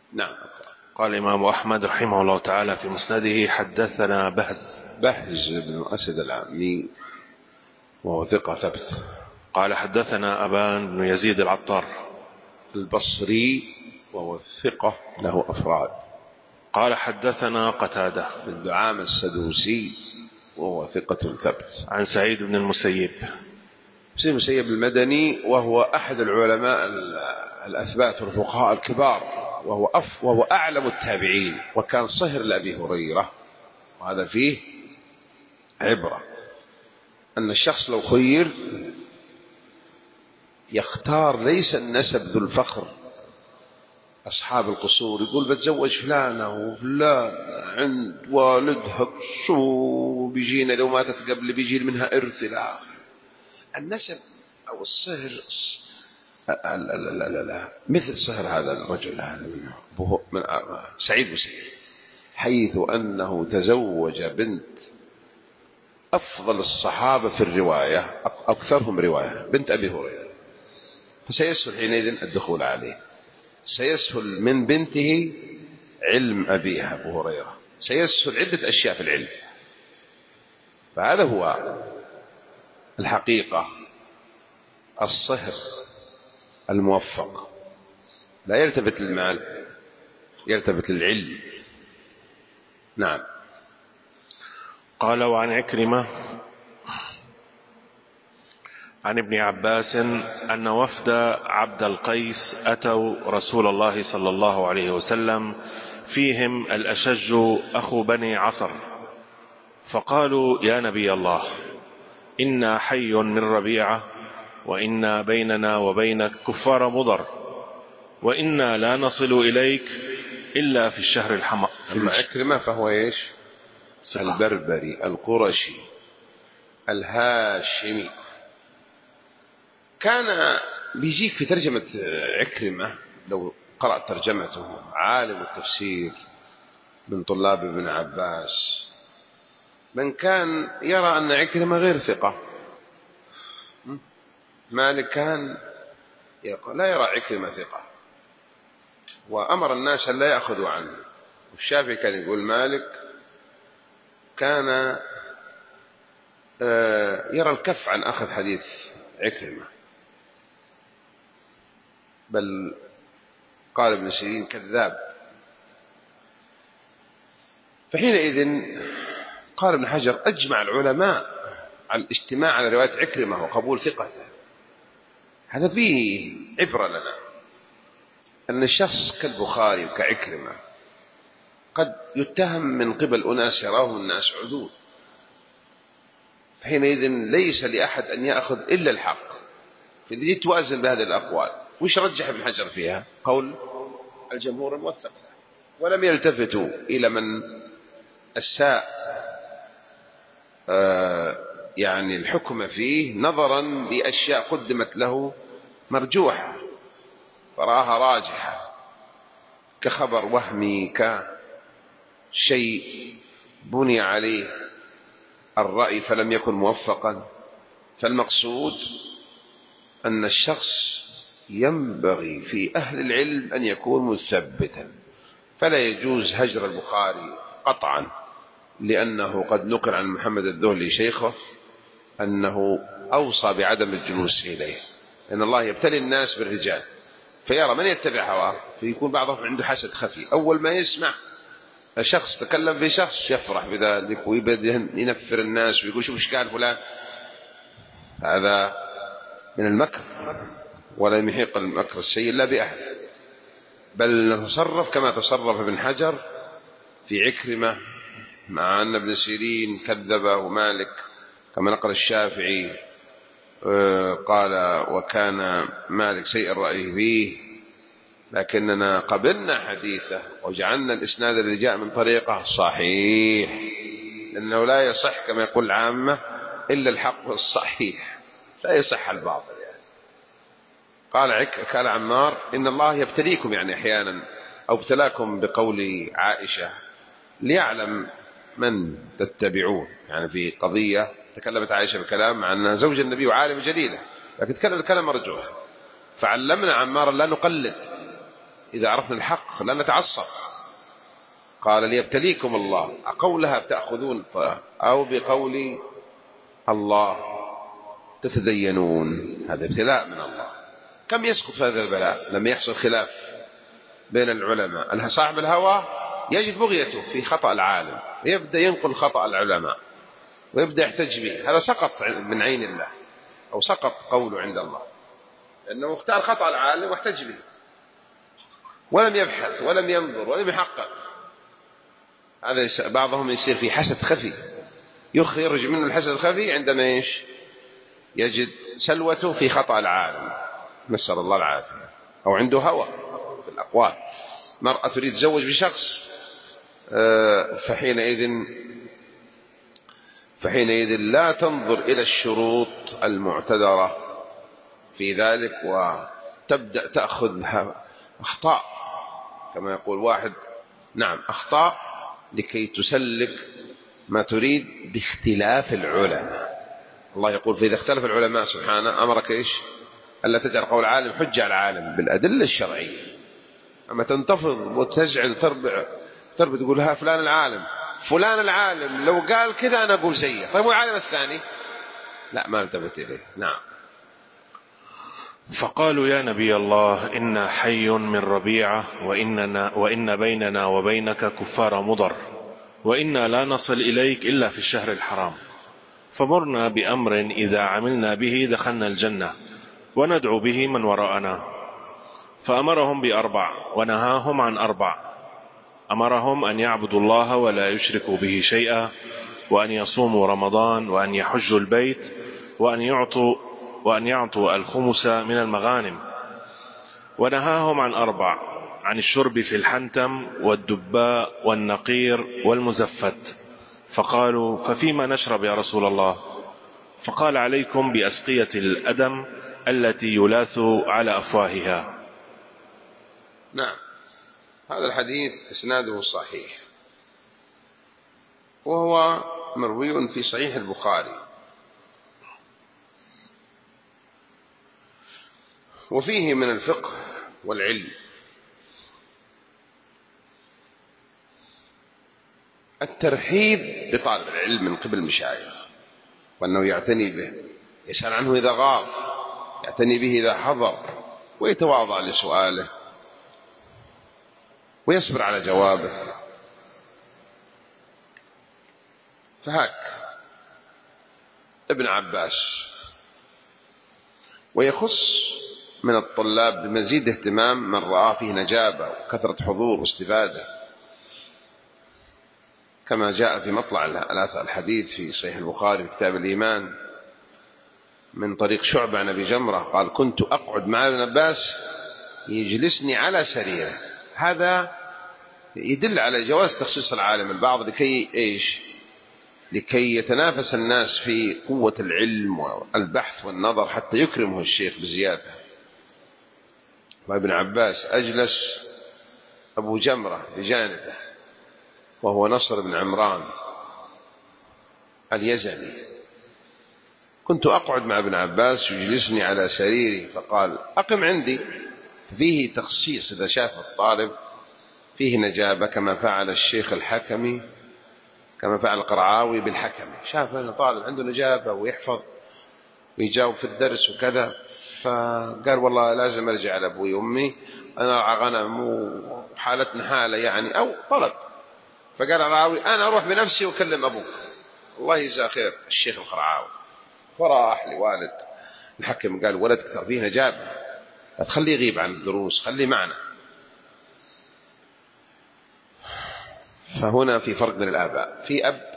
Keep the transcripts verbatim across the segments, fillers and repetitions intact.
نعم. قال الإمام أحمد رحمه الله تعالى في مسنده: حدثنا بهز بهز بن أسد العامي وهو ثقة ثبت. قال حدثنا أبان بن يزيد العطار البصري وهو ثقة له أفراد. قال حدثنا قتادة بن دعامة السدوسي وهو ثقة ثبت. عن سعيد بن المسيب سعيد المسيب المدني وهو أحد العلماء الأثبات والفقهاء الكبار، وهو, أف وهو أعلم التابعين، وكان صهر لأبي هريرة. وهذا فيه عبرة أن الشخص لو خير يختار ليس النسب ذو الفخر. أصحاب القصور يقول بتزوج فلانة وفلان عند والدها قصور بيجينا لو ماتت قبل بيجي منها إرث إلى آخر. النسب أو الصهر لا لا لا لا لا مثل صهر هذا الرجل هذا من سعيد بن سعيد، حيث أنه تزوج بنت أفضل الصحابة في الرواية، أكثرهم رواية، بنت أبي هريرة، فسيسهل حينئذ الدخول عليه. سيسهل من بنته علم أبيها أبو هريرة، سيسهل عدة أشياء في العلم. فهذا هو الحقيقة الصهر الموفق، لا يلتفت للمال، يلتفت للعلم. نعم. قال وعن عكرمة عن ابن عباس أن وفد عبد القيس أتوا رسول الله صلى الله عليه وسلم فيهم الأشج أخو بني عصر، فقالوا: يا نبي الله، إنا حي من ربيعة، وإنا بيننا وبينك كفار مضر، وإنا لا نصل إليك إلا في الشهر الحمر. أما عكرمة فهو إيش؟ البربري القرشي الهاشمي. كان بيجيك في ترجمة عكرمة لو قرأت ترجمته عالم التفسير من طلاب ابن عباس من كان يرى أن عكرمة غير ثقة. مالك كان لا يرى عكرمة ثقة، وأمر الناس أن لا يأخذوا عنه. والشافعي كان يقول مالك كان يرى الكف عن أخذ حديث عكرمة، بل قال ابن سيرين كذاب. فحينئذ قال ابن حجر: أجمع العلماء على الاجتماع على رواية عكرمة وقبول ثقته. هذا فيه عبرة لنا أن الشخص كالبخاري وكعكرمة قد يتهم من قبل أناس يراه الناس عدول، فحينئذ ليس لأحد أن يأخذ إلا الحق. فإذا جيت توازن بهذه الأقوال، وش رجح ابن حجر فيها؟ قول الجمهور الموثق، ولم يلتفتوا إلى من أساء آه يعني الحكم فيه نظرا لأشياء قدمت له مرجوحة فرآها راجحة، كخبر وهمي، كشيء بني عليه الرأي فلم يكن موفقا. فالمقصود أن الشخص ينبغي في أهل العلم أن يكون مثبتا، فلا يجوز هجر البخاري قطعا، لأنه قد نقل عن محمد الذهلي شيخه أنه أوصى بعدم الجلوس إليه، لأن الله يبتلي الناس بالرجال فيرى من يتبع هواه، فيكون بعضهم عنده حسد خفي. أول ما يسمع شخص تكلم في شخص يفرح بذلك ويبدأ ينفر الناس ويقول شوف ايش قال فلان. هذا من المكر، ولا يحيق المكر السيء إلا بأهله. بل نتصرف كما تصرف ابن حجر في عكرمة، مع أن ابن سيرين كذبه ومالك كما نقل الشافعي قال وكان مالك سيء الرأي فيه، لكننا قبلنا حديثه وجعلنا الإسناد الذي جاء من طريقه صحيح، لأنه لا يصح كما يقول العامة إلا الحق الصحيح، لا يصح الباطل. يعني قال عك قال عمار: إن الله يبتليكم يعني أحيانا، أو ابتلاكم بقول عائشة ليعلم من تتبعون. يعني في قضية تكلمت عائشة بكلام مع أنها زوج النبي وعالم جليلة، لكن تكلم الكلام مرجوح، فعلمنا عمار لا نقلد إذا عرفنا الحق لا نتعصب. قال ليبتليكم الله، أقولها بتأخذون أو بقول الله تتدينون، هذا ابتلاء من الله. كم يسقط في هذا البلاء لما يحصل خلاف بين العلماء؟ صاحب الهوى يجد بغيته في خطأ العالم، يبدأ ينقل خطأ العلماء ويبدأ يحتج به، هذا سقط من عين الله أو سقط قوله عند الله، لأنه اختار خطأ العالم واحتج به ولم يبحث ولم ينظر ولم يحقق. هذا بعضهم يصير في حسد خفي، يخرج منه الحسد الخفي عندما ايش؟ يجد سلوته في خطأ العالم، نسأل الله العافية. أو عنده هوى في الأقوال، مرأة تريد تزوج بشخص فحينئذ فحينئذ لا تنظر إلى الشروط المعتبرة في ذلك وتبدأ تأخذ أخطاء، كما يقول واحد نعم أخطاء لكي تسلك ما تريد باختلاف العلماء. الله يقول فإذا اختلف العلماء سبحانه أمرك إيش؟ ألا تجعل قول عالم حجة على العالم بالأدلة الشرعية. أما تنتفض وتزعل تربع تربع تقول ها فلان العالم فلان العالم لو قال كذا أنا أقول زيه، طيب والعالم الثاني لا ما التفت إليه. نعم. فقالوا يا نبي الله إنا حي من ربيعة وإننا وإن بيننا وبينك كفار مضر وإنا لا نصل إليك إلا في الشهر الحرام، فمرنا بأمر إذا عملنا به دخلنا الجنة وندعو به من وراءنا. فأمرهم بأربع ونهاهم عن أربع، أمرهم أن يعبدوا الله ولا يشركوا به شيئا، وأن يصوموا رمضان، وأن يحجوا البيت، وأن يعطوا وأن يعطوا الخمس من المغانم. ونهاهم عن أربع، عن الشرب في الحنتم والدباء والنقير والمزفت. فقالوا ففيما نشرب يا رسول الله؟ فقال عليكم بأسقية الأدم التي يلاث على أفواهها. نعم. هذا الحديث إسناده صحيح، وهو مروي في صحيح البخاري، وفيه من الفقه والعلم الترحيب بطالب العلم من قبل المشايخ، وأنه يعتني به، يسأل عنه إذا غاب، يعتني به إذا حضر، ويتواضع لسؤاله ويصبر على جوابه. فهاك ابن عباس. ويخص من الطلاب بمزيد اهتمام من رأى فيه نجابة وكثرة حضور واستفادة، كما جاء في مطلع الحديث في صحيح البخاري في كتاب الإيمان من طريق شعبة عن أبي جمرة قال كنت أقعد مع ابن عباس يجلسني على سريره. هذا يدل على جواز تخصيص العالم البعض لكي إيش؟ لكي يتنافس الناس في قوة العلم والبحث والنظر حتى يكرمه الشيخ بزيادة. وابن عباس أجلس أبو جمرة بجانبه وهو نصر بن عمران اليزني. كنت أقعد مع ابن عباس يجلسني على سريري فقال أقم عندي. فيه تخصيص إذا شاف الطالب فيه نجابة، كما فعل الشيخ الحكمي، كما فعل القرعاوي بالحكمي، شاف أن طالب عنده نجابة ويحفظ ويجاوب في الدرس وكذا، فقال والله لازم أرجع على أبوي وأمي، أنا أرعى غنم وحالتنا حالة يعني، أو طلب. فقال القرعاوي أنا أروح بنفسي وأكلم أبوك، الله يجزاه خير الشيخ القرعاوي. فراح لوالد الحكم قال ولدك ترى فيه نجابة، لا تخليه يغيب عن الدروس، خليه معنا. فهنا في فرق بين الآباء، في أب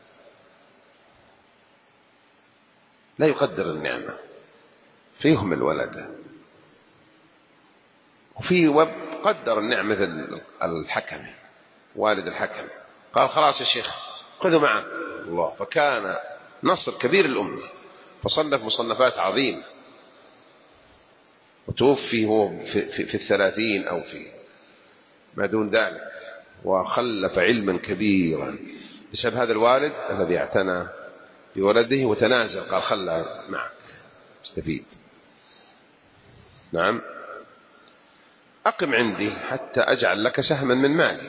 لا يقدر النعمة فيهم الولد، وفي واب قدر النعمة مثل الحكم والد الحكم قال خلاص يا شيخ خذوا معه الله. فكان نصر كبير الأمة، فصنف مصنفات عظيمة، وتوفي هو في, في, في الثلاثين أو في ما دون ذلك، وخلف علما كبيرا بسبب هذا الوالد الذي اعتنى بولده وتنازل قال خلى معك استفيد. نعم. أقم عندي حتى أجعل لك سهما من مالي.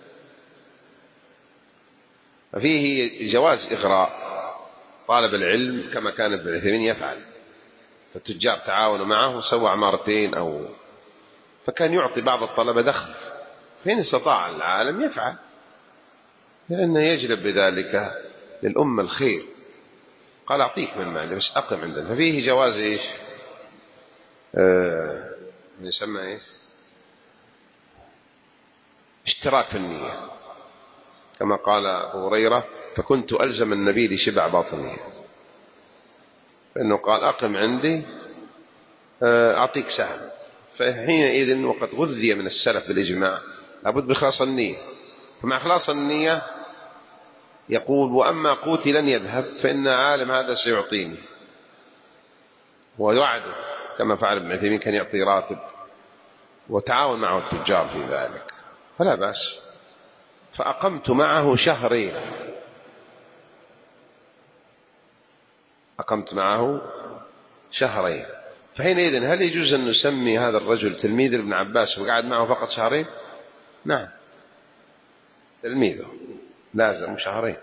ففيه جواز إغراء طالب العلم كما كان ابن عثيمين يفعل، فالتجار تعاونوا معه وسوى عمارتين أو فكان يعطي بعض الطلبة دخل، فإن استطاع العالم يفعل لأنه يجلب بذلك للأمة الخير. قال أعطيك من مالي بس أقم عندنا. ففيه جواز إيش آه يسمى إيش اشتراك في النية، كما قال أبو هريرة فكنت ألزم النبي لشبع باطنه، فإنه قال أقم عندي أعطيك سهم. فحينئذ وقد غذي من السلف بالإجماع لابد بإخلاص النية، فمع إخلاص النية يقول وأما قوتي لن يذهب فإن عالم هذا سيعطيني، ويوعده كما فعل ابن عثيمين، كان يعطي راتب وتعاون معه التجار في ذلك فلا بأس. فأقمت معه شهرين، أقمت معه شهرين. فحينئذ هل يجوز أن نسمي هذا الرجل تلميذ ابن عباس وقعد معه فقط شهرين؟ نعم، تلميذه لازم شهرين.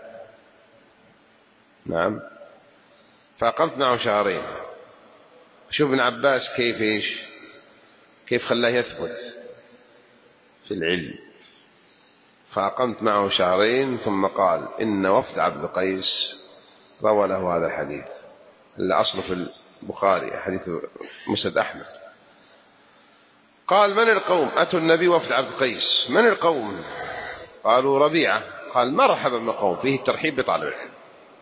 نعم، فأقمت معه شهرين. شوف ابن عباس كيف إيش كيف خلاه يثبت في العلم. فأقمت معه شهرين ثم قال إن وفد عبد القيس روى له هذا الحديث اللي أصله في البخاري حديث مسند أحمد. قال من القوم؟ أتوا النبي وفد عبد القيس. من القوم؟ قالوا ربيعة. قال مرحبا بالقوم، فيه الترحيب بطالب العلم.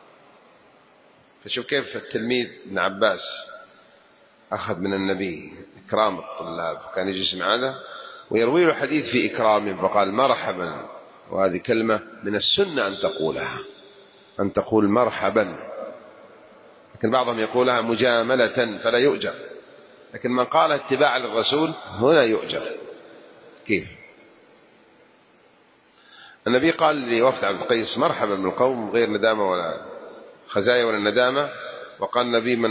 فشوف كيف التلميذ ابن عباس أخذ من النبي إكرام الطلاب، وكان يجلس معنا ويروي له حديث في إكرامه فقال مرحبا. وهذه كلمة من السنة أن تقولها، أن تقول مرحبا، لكن بعضهم يقولها مجاملة فلا يؤجر، لكن من قال اتباعا للرسول هنا يؤجر. كيف؟ النبي قال لوفد عبد القيس مرحبا بالقوم غير ندامة ولا خزايا ولا ندامة. وقال النبي من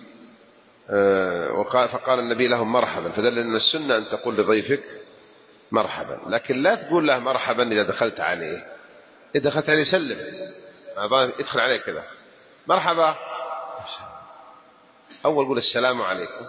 وقال فقال النبي لهم مرحبا، فدل أن السنة أن تقول لضيفك مرحبا، لكن لا تقول له مرحبا إذا دخلت عليه. إذا دخلت عليه سلم، ادخل عليه كذا مرحبا، أول قول السلام عليكم،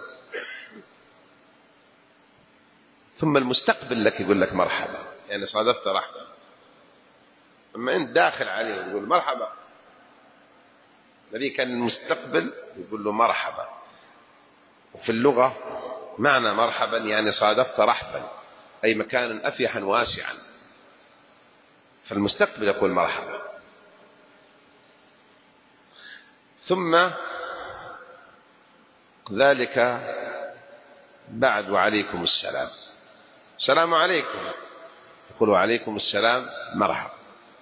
ثم المستقبل لك يقول لك مرحبا، يعني صادفت رحمة. أما أنت داخل عليه ويقول مرحبا، النبي كان المستقبل يقول له مرحبا. وفي اللغة معنى مرحبا يعني صادفت رحبا، أي مكانا أفيحا واسعا، فالمستقبل يقول مرحبا. ثم ذلك بعد وعليكم السلام، السلام عليكم، يقول وعليكم السلام مرحبا.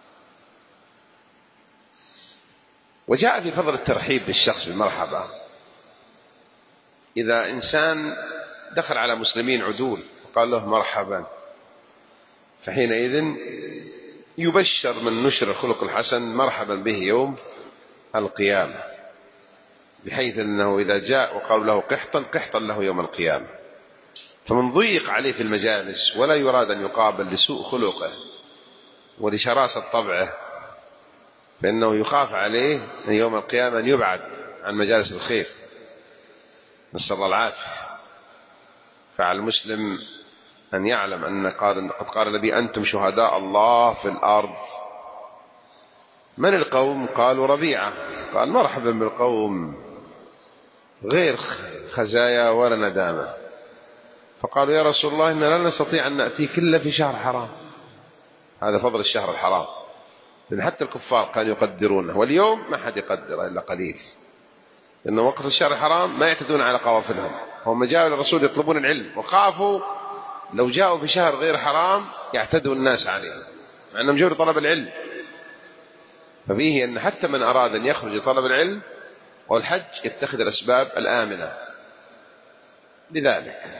وجاء في فضل الترحيب بالشخص بالمرحبا إذا إنسان دخل على مسلمين عدول وقال له مرحبا، فحينئذ يبشر من نشر الخلق الحسن مرحبا به يوم القيامة، بحيث أنه إذا جاء وقالوا له قحطا قحطا له يوم القيامة. فمن ضيق عليه في المجالس ولا يراد أن يقابل لسوء خلقه ولشراسة طبعه، فإنه يخاف عليه يوم القيامة أن يبعد عن مجالس الخير، نسأل الله العافية. فعلى المسلم أن يعلم أن قد قال النبي أنتم شهداء الله في الأرض. من القوم؟ قالوا ربيعة. قال مرحبا بالقوم غير خزايا ولا ندامة. فقالوا يا رسول الله إننا لا نستطيع أن نأتيك إلا في شهر حرام. هذا فضل الشهر الحرام، لأن حتى الكفار كانوا يقدرونه، واليوم ما حد يقدر إلا قليل، لأنه وقت الشهر الحرام ما يعتدون على قوافلهم. هم جاءوا للرسول يطلبون العلم وخافوا لو جاءوا في شهر غير حرام يعتدوا الناس عليهم، مع أنهم جاءوا لطلب العلم. ففيه أن حتى من أراد أن يخرج لطلب العلم والحج يتخذ الأسباب الآمنة لذلك.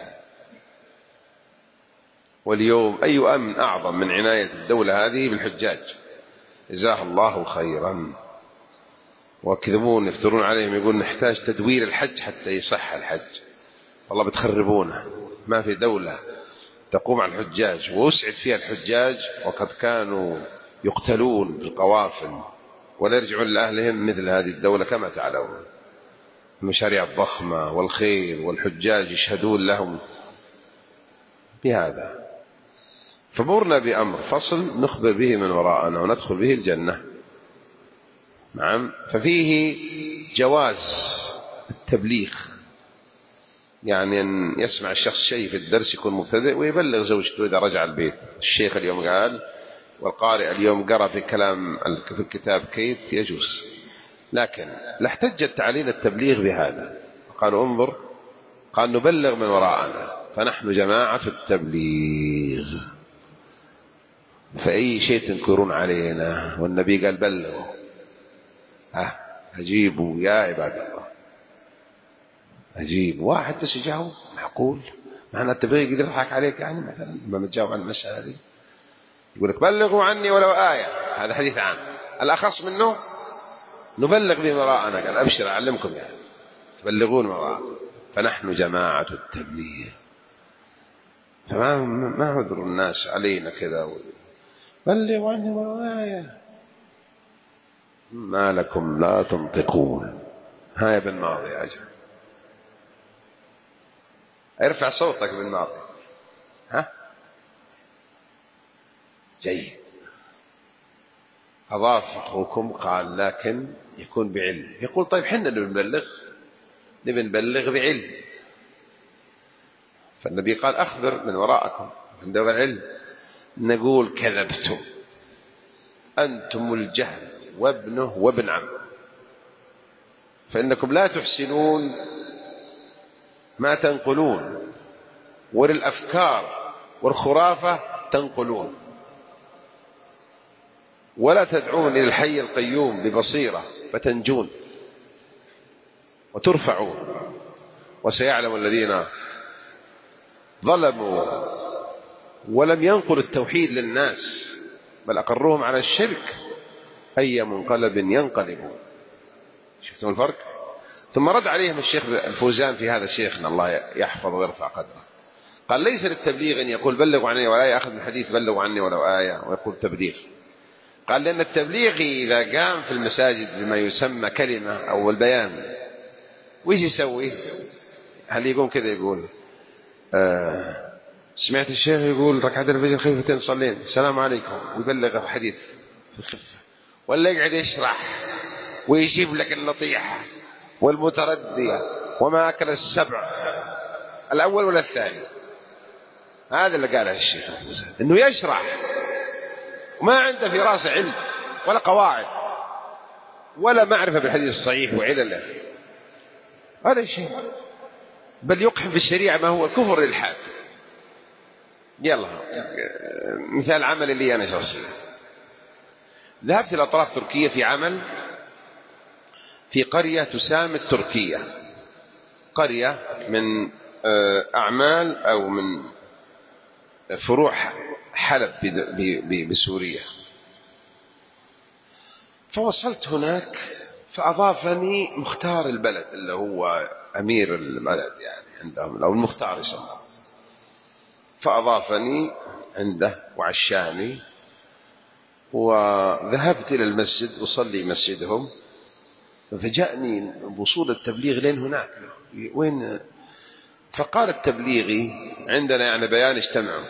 واليوم أي أمن أعظم من عناية الدولة هذه بالحجاج، جزاه الله خيرا. وكذبون يفترون عليهم يقول نحتاج تدوير الحج حتى يصح الحج، والله بتخربونه، ما في دولة تقوم على الحجاج وأسعد فيها الحجاج، وقد كانوا يقتلون في القوافل ولا يرجعون لأهلهم، مثل هذه الدولة كما تعلمون، المشاريع الضخمة والخير والحجاج يشهدون لهم بهذا. فمرنا بأمر فصل نخبر به من وراءنا وندخل به الجنة. نعم. ففيه جواز التبليغ، يعني أن يسمع الشخص شيء في الدرس يكون مبتدئ ويبلغ زوجته إذا رجع البيت. الشيخ اليوم قال والقارئ اليوم قرأ في كلام في الكتاب كيت، يجوز. لكن لا احتجت علينا التبليغ بهذا، قالوا انظر، قال نبلغ من وراءنا، فنحن جماعة التبليغ، فأي شيء تنكرون علينا، والنبي قال بلغوا. ها أجيبوا يا عباد الله، أجيب. واحد بس يجاوب معقول؟ معنى التبليغ يقدر يضحك عليك يعني مثلا لما تجاوب عن المسألة دي؟ يقول لك بلغوا عني ولو آية، هذا حديث عام. الأخص منه نبلغ به وراءنا، قال أبشر أعلمكم يعني تبلغون وراءنا، فنحن جماعة التبليغ. فما ما عذر الناس علينا كذا بلغوا عني ولو آية، ما لكم لا تنطقون. ها يا ابن ماضي يا أجل، ارفع صوتك بن ماضي. ها جيد. أضاف أخوكم قال لكن يكون بعلم. يقول طيب حنا نبلغ نبي نبلغ بعلم، فالنبي قال أخبر من وراءكم عندما العلم. نقول كذبتم، أنتم الجهل وابنه وابن عم، فإنكم لا تحسنون ما تنقلون، وللأفكار والخرافة تنقلون، ولا تدعون إلى الحي القيوم ببصيرة فتنجون وترفعون. وسيعلم الذين ظلموا ولم ينقلوا التوحيد للناس بل أقرهم على الشرك أي منقلب ينقلبون. شفتم الفرق؟ ثم رد عليهم الشيخ الفوزان في هذا شيخنا الله يحفظه ويرفع قدره، قال ليس للتبليغ أن يقول بلغوا عني ولا يأخذ من حديث بلغوا عني ولو آية ويقول تبليغ. قال لأن التبليغ إذا قام في المساجد بما يسمى كلمة أو البيان ويش يسوي؟ هل يقوم كذا يقول آه سمعت الشيخ يقول ركعتين الفجر خفيفتين صلين السلام عليكم ويبلغ الحديث في الخفة، ولا يقعد يشرح ويجيب لك اللطيحة والمتردية وما أكل السبع الأول ولا الثاني؟ هذا اللي قاله الشيخ الفوزان، إنه يشرح وما عنده في راسه علم ولا قواعد ولا معرفة بالحديث الصحيح وعلله، هذا الشيء، بل يقحم في الشريعة ما هو الكفر للحاد. يلا مثال عمل لي أنا شخصيا، ذهبت إلى أطراف تركيا في عمل في قرية تسامى تركيا، قرية من أعمال أو من فروع حلب بسوريا. فوصلت هناك فأضافني مختار البلد اللي هو أمير البلد يعني عندهم أو المختار يسمى، فأضافني عنده وعشاني، وذهبت إلى المسجد أصلي مسجدهم، فجاءني وصول التبليغ لين هناك وين، فقال التبليغي عندنا يعني بيان اجتمعوا،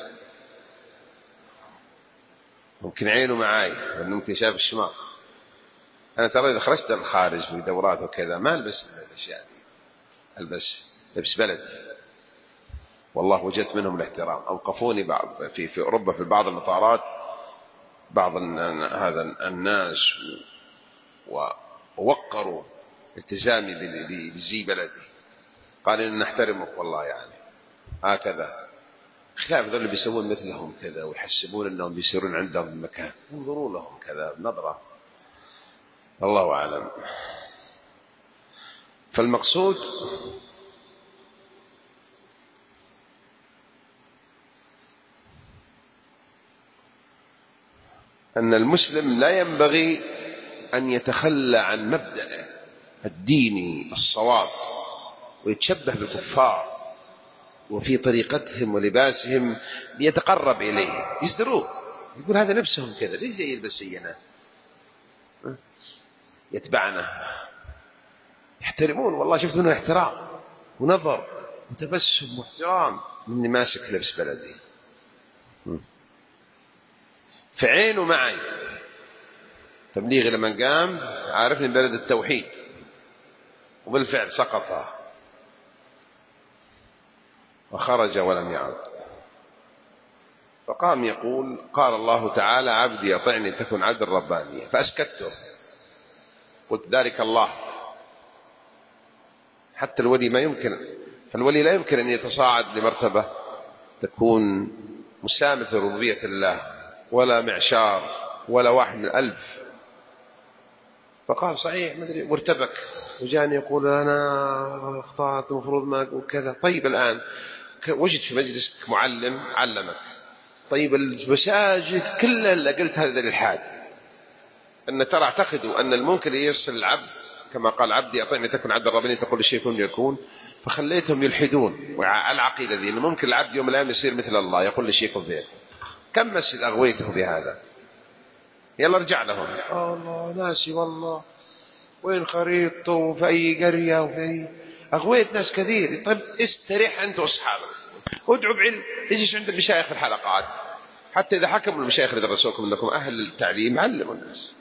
ممكن عينه معاي ولا ممكن شاف الشماخ. أنا ترى إذا خرجت الخارج في دورات وكذا ما ألبس الأشياء دي، ألبس لبس بلد، والله وجدت منهم الاحترام. أوقفوني بعض في في أوروبا في بعض المطارات بعض هذا الناس ووقروا التزامي بزي بلدي، قال إن نحترمك والله يعني هكذا، خلاف ذول اللي بيسوون مثلهم كذا ويحسبون أنهم بيصيرون عندهم المكان، انظروا لهم كذا بنظرة، الله أعلم. فالمقصود أن المسلم لا ينبغي أن يتخلى عن مبدأه الديني الصواب ويتشبه بالكفار وفي طريقتهم ولباسهم ليتقرب إليه، يزدروه، يقول هذا لبسهم كذا، ليش جاي يلبس زينا؟ يتبعنا، يحترمون، والله شفت منه احترام ونظر وتبسم واحترام مني ماسك لبس بلدي، فعينه معي. تبليغي لما قام عارفني بلد التوحيد، وبالفعل سقط وخرج ولم يعد. فقام يقول قال الله تعالى عبدي أطعني تكن عبد الربانية، فأسكته، قلت ذلك الله، حتى الولي ما يمكن، فالولي لا يمكن أن يتصاعد لمرتبة تكون مسامة ربوبية الله ولا معشار ولا واحد من ألف. فقال صحيح مدري، وارتبك وجاني يقول أنا اخطأت المفروض ما أقول كذا. طيب الآن وجد في مجلسك معلم علمك، طيب المساجد كلها اللي قلت هذا الإلحاد، أن ترى اعتقدوا أن الممكن يصل العبد كما قال عبدي أطعني تكن عبد الربانية تقول الشيء يكون يكون، فخليتهم يلحدون العقيدة ذي أنه ممكن العبد يوم الأيام يصير مثل الله يقول الشيء يكون فيه. كم مسجد أغويته بهذا؟ يلا ارجع لهم، الله ناسي والله وين خريطته وفي أي قرية وفي أي، أغويت ناس كثير. طيب استريح أنت وأصحابك وادعوا بعلم، اجلس عند المشايخ في الحلقات، حتى إذا حكموا المشايخ اللي درسوكم أنكم أهل التعليم علموا الناس.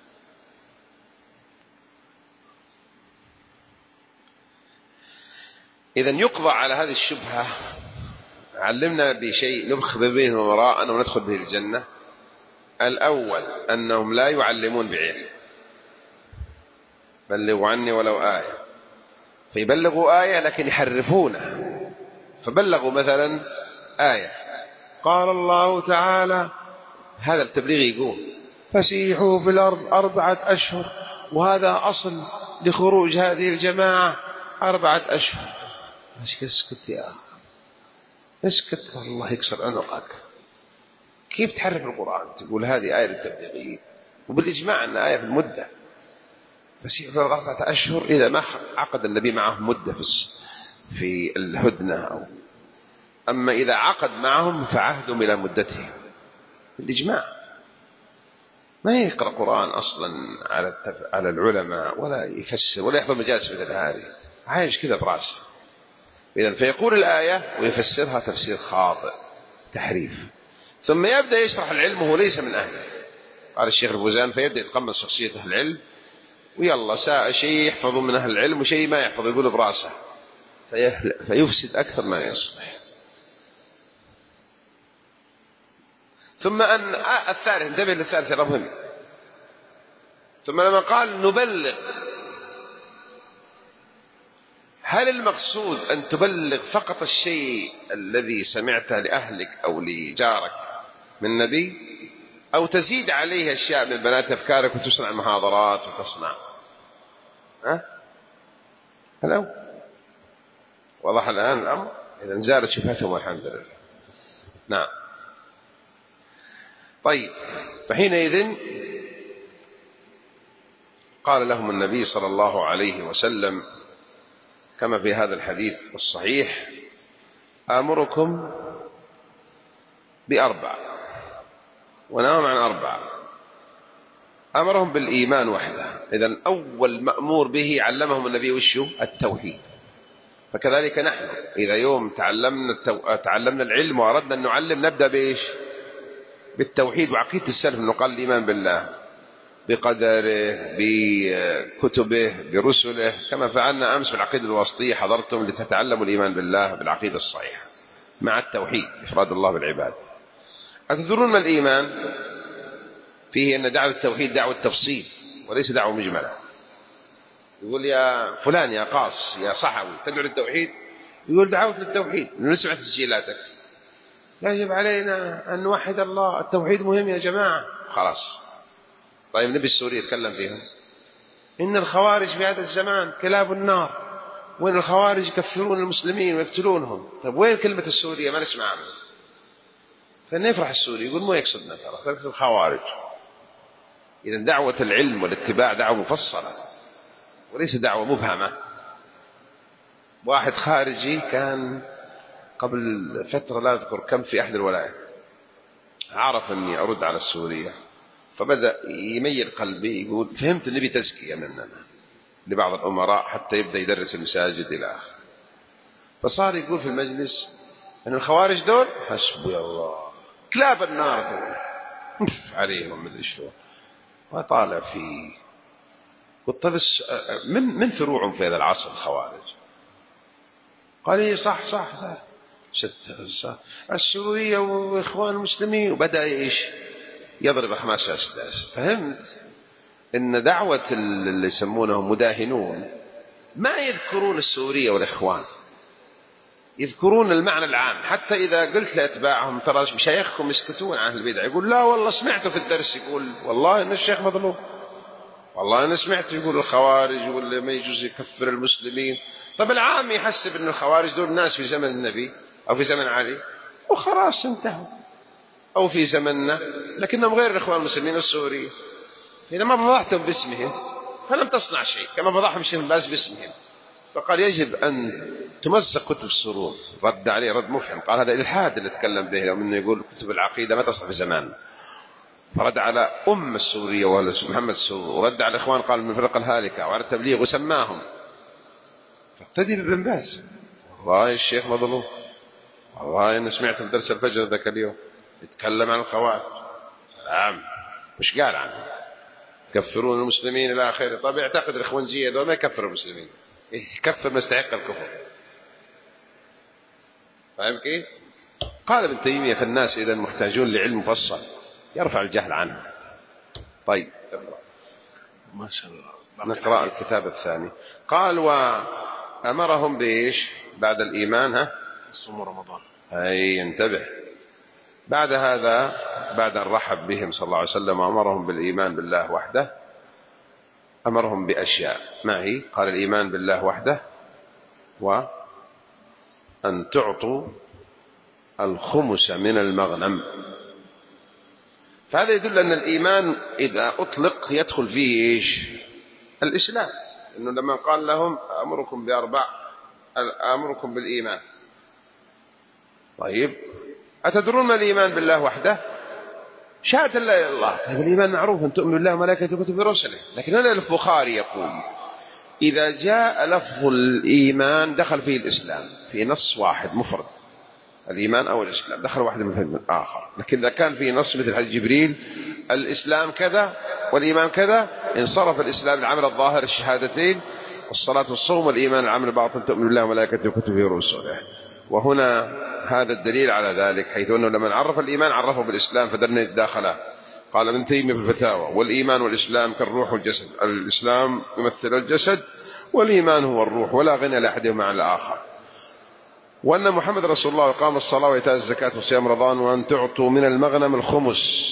إذن يقضى على هذه الشبهة. علمنا بشيء نبخذ به وراءنا وندخل به الجنة. الأول أنهم لا يعلمون بعلم، بلغوا عني ولو آية، فيبلغوا آية لكن يحرفونه، فبلغوا مثلا آية قال الله تعالى، هذا التبليغ يقول فسيحوا في الأرض أربعة أشهر، وهذا أصل لخروج هذه الجماعة أربعة أشهر. اسكت يا أخي، اسكت والله يكسر عنقك. كيف تحرف القرآن تقول هذه آية للتبليغيين، وبالإجماع أن آية في المدة، فسيحوا في أربعة أشهر إذا ما عقد النبي معهم مدة في الهدنة، أو أما إذا عقد معهم فعهدهم إلى مدتهم بالإجماع. ما يقرأ قرآن أصلا على على العلماء ولا يفسر ولا يحضر مجالس مثل هذه، عايش كذا براسه. إذن فيقول الآية ويفسرها تفسير خاطئ تحريف، ثم يبدأ يشرح العلم وهو ليس من أهله. قال الشيخ الفوزان فيبدأ يتقمص شخصية أهل العلم، ويلا ساء شيء يحفظه من أهل العلم وشيء ما يحفظ يقوله براسه، فيفسد أكثر ما يصلح. ثم أن الثالث، انتبه للثالث ترى مهم. ثم لما قال نبلغ، هل المقصود أن تبلغ فقط الشيء الذي سمعته لأهلك أو لجارك من نبي، أو تزيد عليه أشياء من بنات أفكارك وتصنع محاضرات وتصنع؟ ها؟ هلو وضح الآن الأمر؟ إذا زالت شبهتهم والحمد لله. نعم. طيب، فحينئذ قال لهم النبي صلى الله عليه وسلم كما في هذا الحديث الصحيح آمركم بأربع ونهاهم عن أربع. أمرهم بالإيمان وحده، إذن أول مأمور به علمهم النبي وشه التوحيد. فكذلك نحن إذا يوم تعلمنا, التو... تعلمنا العلم وأردنا أن نعلم نبدأ بإيش؟ بالتوحيد وعقيدة السلف، أنه قال الإيمان بالله بقدره بكتبه برسله، كما فعلنا أمس بالعقيدة الواسطية، حضرتم لتتعلموا الإيمان بالله بالعقيدة الصحيحة مع التوحيد إفراد الله بالعباد. أتدرون ما الإيمان؟ فيه أن دعوة التوحيد دعوة تفصيل وليس دعوة مجملة. يقول يا فلان يا قاص يا صحوي تدعو للتوحيد، يقول دعوت للتوحيد، نسمع تسجيلاتك يجب علينا أن نوحد الله، التوحيد مهم يا جماعة، خلاص. طيب نبي السوري يتكلم فيهم، إن الخوارج في هذا الزمان كلاب النار، وين الخوارج يكفرون المسلمين ويقتلونهم. طيب وين كلمة السورية؟ ما نسمع عنها. فنفرح السوري يقول مو يقصدنا، ترى يقصد الخوارج. إذا دعوة العلم والاتباع دعوة مفصلة وليس دعوة مبهمة. واحد خارجي كان قبل فترة لا أذكر كم في أحد الولايات، عرف أني أرد على السورية فبدأ يميل قلبي، يقول فهمت أني بتزكية مننا لبعض الأمراء حتى يبدأ يدرس المساجد إلى آخره. فصار يقول في المجلس أن الخوارج دول حسبي الله كلاب النار دول عليهم من شلون، وطالع فيه. قلت بس من من فروعهم في هذا العصر الخوارج؟ قال لي صح صح صح صح السورية وإخوان المسلمين، وبدأ إيش يضرب أخماس أسداس. فهمت إن دعوة اللي يسمونهم مداهنون ما يذكرون السورية والإخوان، يذكرون المعنى العام. حتى إذا قلت لأتباعهم ترى مشايخكم يسكتون عن البدع، يقول لا والله سمعته في الدرس يقول والله إن الشيخ مظلوم، والله أنا سمعته يقول الخوارج واللي ما يجوز يكفر المسلمين. طب العام يحسب أن الخوارج دول ناس في زمن النبي أو في زمن علي وخلاص انتهوا، أو في زمننا لكنهم غير الإخوان المسلمين السوريين. إذا ما فضحتم باسمهم فلم تصنع شيء، كما فضحهم الشيخ باز باسمهم. فقال يجب أن تمزق كتب السرور. رد عليه رد مفهم، قال هذا إلحاد اللي تكلم به، لو منه يقول كتب العقيدة ما تصح في زماننا. فرد على أم السورية ومحمد السرور، ورد على الإخوان قال من الفرق الهالكة، وعلى التبليغ وسماهم. فاقتدي بابن باز. والله الشيخ مظلوم، والله أنا سمعت في درس الفجر ذاك اليوم يتكلم عن الخوارج. سلام، مش قال عنه يكفرون المسلمين إلى آخره. طب يعتقد الإخوانجية دول ما يكفر المسلمين، يكفر مستحق الكفر. فاهم كيف؟ قال ابن تيمية فالناس إذا محتاجون لعلم مفصل يرفع الجهل عنه. طيب ما شاء الله. نقرأ الكتاب الثاني. قال وأمرهم بإيش بعد الإيمان؟ ها صوم رمضان. أي انتبه. بعد هذا بعد أن رحب بهم صلى الله عليه وسلم وأمرهم بالإيمان بالله وحده، أمرهم بأشياء. ما هي؟ قال الإيمان بالله وحده، وأن تعطوا الخمس من المغنم. فهذا يدل أن الإيمان إذا أطلق يدخل فيه إيش؟ الإسلام. إنه لما قال لهم أمركم بأربع، أمركم بالإيمان. طيب أتدرون ما الإيمان بالله وحده؟ شهادة لا إله إلا الله. طيب الإيمان معروف أن تؤمن بالله وملائكته وكتبه ورسله، لكن هنا البخاري يقول إذا جاء لفظ الإيمان دخل فيه الإسلام في نص واحد مفرد، الإيمان أو الإسلام دخل واحد من الآخر. لكن إذا كان في نص مثل حديث جبريل الإسلام كذا والإيمان كذا، انصرف الإسلام العمل الظاهر الشهادتين والصلاة والصوم، والإيمان العمل الباطن تؤمن بالله وملائكته وكتبه ورسله. وهنا هذا الدليل على ذلك، حيث أنه لما عرف الإيمان عرفه بالإسلام فدرنا يتداخلا. قال ابن تيمية في الفتاوى والإيمان والإسلام كالروح والجسد، الإسلام يمثل الجسد والإيمان هو الروح، ولا غنى لأحدهما عن الآخر. وأن محمد رسول الله وقام الصلاة وإيتاء الزكاة وصيام رمضان، وأن تعطوا من المغنم الخمس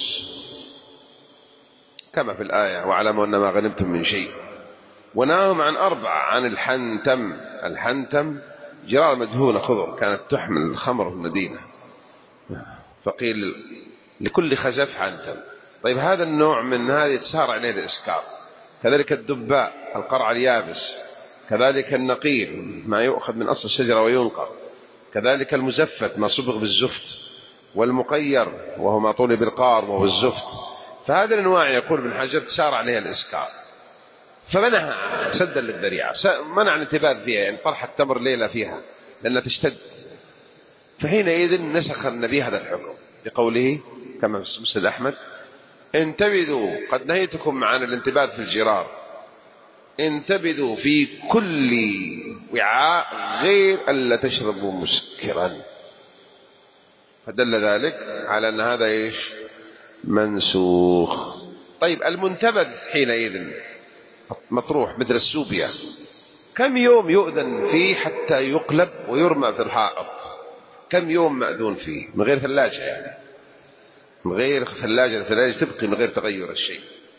كما في الآية واعلموا أن ما غنمتم من شيء. ونهاهم عن أربع، عن الحنتم. الحنتم جرار مدهونة خضر كانت تحمل الخمر في المدينة، فقيل لكل خزف حنتم. طيب هذا النوع من هذه يتسارع عليه الإسكار. كذلك الدباء القرع اليابس، كذلك النقير ما يؤخذ من أصل الشجرة وينقر، كذلك المزفت ما صبغ بالزفت، والمقير وهو ما طول بالقار وهو الزفت. فهذه الأنواع يقول ابن حجر تسارع عليها الإسكار، فمنع سدا للذريعة، منع الانتباه فيها، يعني طرح التمر ليلة فيها لأنها تشتد. فحينئذ نسخ النبي هذا الحكم بقوله كما في مسند أحمد انتبذوا قد نهيتكم عن الانتباذ في الجرار، انتبذوا في كل وعاء غير ألا تشربوا مسكرا. فدل ذلك على أن هذا إيش؟ منسوخ. طيب المنتبذ حينئذ مطروح مثل السوبيا، كم يوم يؤذن فيه حتى يقلب ويرمى في الحائط؟ كم يوم مأذون فيه من غير ثلاجة؟ يعني من غير ثلاجة، الثلاجة تبقي من غير تغير الشيء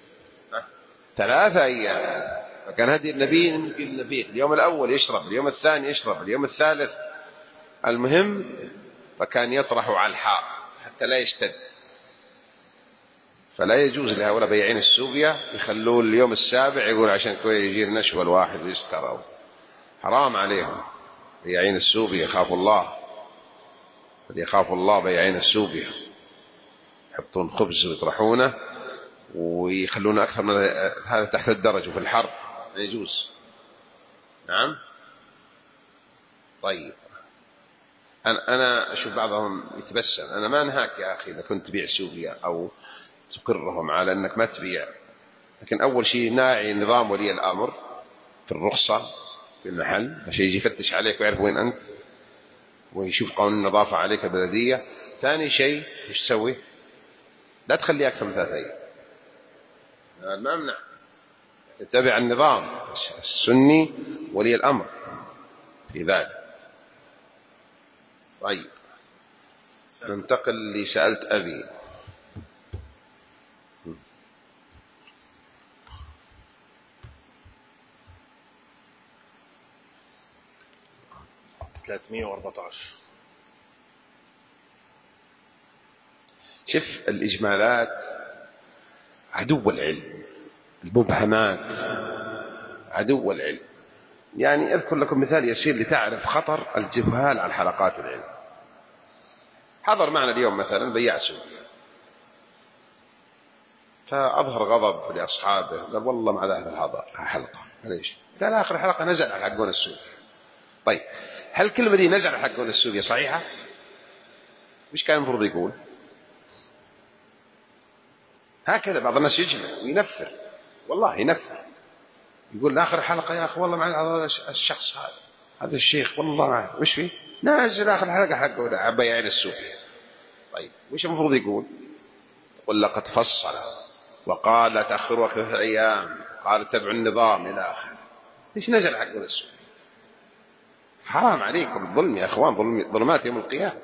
ثلاثة أيام. فكان هدي النبي النبي اليوم الأول يشرب، اليوم الثاني يشرب، اليوم الثالث المهم. فكان يطرح على الحائط حتى لا يشتد. فلا يجوز لهؤلاء بياعين السوبيا يخلوه اليوم السابع يقول عشان كوي يجي النشوة الواحد ويسكروا. حرام عليهم بياعين السوبيا، خافوا الله. اللي يخافوا الله بياعين السوبيا يحطون خبز ويطرحونه ويخلونه أكثر من هذا تحت الدرج وفي الحر لا يجوز. نعم. طيب أنا أنا أشوف بعضهم يتبسم، أنا ما أنهاك يا أخي إذا كنت تبيع سوبيا أو تقرهم على أنك ما تبيع، لكن أول شيء ناعي نظام ولي الأمر في الرخصة في المحل عشان يجي يفتش عليك ويعرف وين أنت ويشوف قانون النظافة عليك البلدية. ثاني شيء إيش تسوي؟ لا تخليه أكثر من ثلاثة أيام، ما أمنع، تتبع النظام السني ولي الأمر في ذلك. طيب ننتقل لسألت أبي. ثلاثمئة وأربعة عشر. شف الإجمالات عدو العلم، المبهمات عدو العلم. يعني أذكر لكم مثال يسير لتعرف خطر الجهال عن حلقات العلم. حضر معنا اليوم مثلا بياع سوق فأظهر غضب لأصحابه، قال والله ما عاد هذا الحلقة. ليش؟ قال آخر حلقة نزل على حقون السوق. طيب هل الكلمة دي نزل على حقون السوق صحيحة؟ مش كان المفروض يقول هكذا؟ بعض الناس يجلد وينفر، والله ينفر، يقول آخر حلقة يا أخي والله مع هذا الشخص هذا هذا الشيخ والله معه وش فيه نازل آخر حلقة حقه بياعين السوق. طيب وش المفروض يقول؟ يقول لقد فصل وقال لا تأخروا ثلاثة أيام، قال اتبعوا النظام إلى آخره. ليش نزل حقه السوق؟ حرام عليكم الظلم يا أخوان، ظلمات يوم القيامة.